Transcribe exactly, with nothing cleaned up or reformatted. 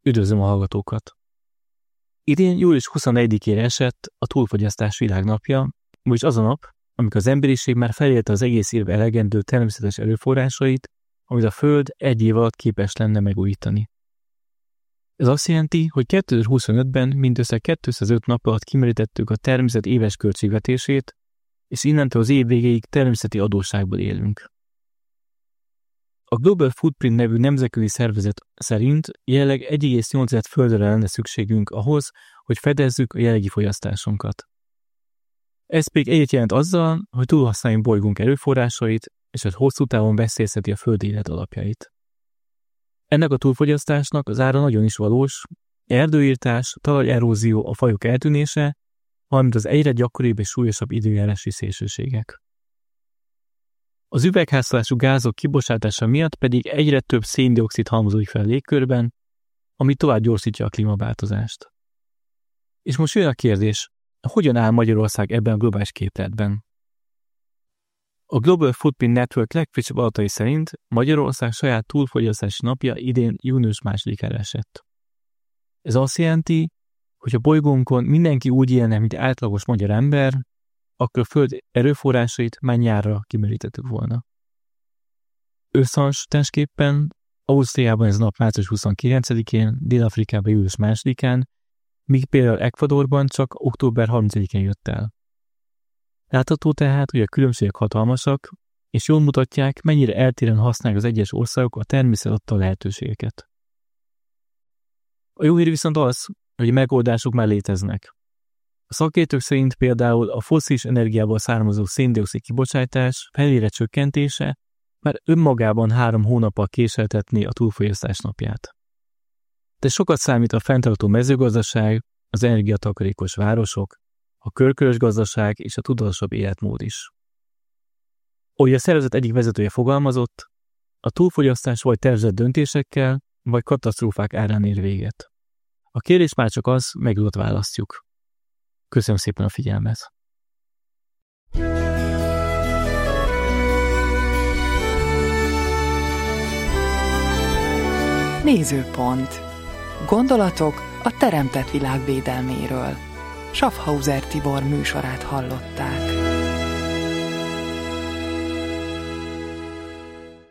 Üdvözlöm a hallgatókat! Idén július huszonegyedikére esett a túlfogyasztás világnapja, vagyis az a nap, amikor az emberiség már felélte az egész évben elegendő természetes erőforrásait, amit a Föld egy év alatt képes lenne megújítani. Ez azt jelenti, hogy kétezer-huszonötben mindössze kétszázöt nap alatt kimerítettük a természet éves költségvetését, és innentől az év végéig természeti adósságból élünk. A Global Footprint nevű nemzetközi szervezet szerint jelenleg egy egész nyolc földre lenne szükségünk ahhoz, hogy fedezzük a jelenlegi fogyasztásunkat. Ez pedig egyet jelent azzal, hogy túlhasználjuk bolygónk erőforrásait, és ez hosszú távon veszélyezteti a föld élet alapjait. Ennek a túlfogyasztásnak az ára nagyon is valós: erdőirtás, talajerózió, a fajok eltűnése, valamint az egyre gyakoribb és súlyosabb időjárási szélsőségek. Az üvegházhatású gázok kibocsátása miatt pedig egyre több szén-dioxid halmozódik fel a légkörben, ami tovább gyorsítja a klímaváltozást. És most jön a kérdés, hogyan áll Magyarország ebben a globális képletben? A Global Footprint Network legfrissebb adatai szerint Magyarország saját túlfogyasztási napja idén június másodikára esett. Ez azt jelenti, hogy a bolygónkon mindenki úgy élne, mint átlagos magyar ember, akkor a Föld erőforrásait már nyárra kimerítettük volna. Összehasonlításképpen Ausztriában ez a nap március huszonkilencedikén, Dél-Afrikában július másodikán, míg például Ecuadorban csak október harmincadikán jött el. Látható tehát, hogy a különbségek hatalmasak, és jól mutatják, mennyire eltérően használják az egyes országok a természet adta lehetőségeket. A jó hír viszont az, hogy a megoldások már léteznek. A szakértők szerint például a fosszilis energiából származó szén-dioxid kibocsátás felére csökkentése már önmagában három hónappal késleltetné a túlfogyasztás napját. De sokat számít a fenntartható mezőgazdaság, az energiatakarékos városok, a körkörös gazdaság és a tudatosabb életmód is. Ahogy a szervezet egyik vezetője fogalmazott, a túlfogyasztás vagy tervezett döntésekkel, vagy katasztrófák árán ér véget. A kérdés már csak az, megület választjuk. Köszönöm szépen a figyelmet! Nézőpont. Gondolatok a teremtett világ védelméről. Schaffhauser Tibor műsorát hallották.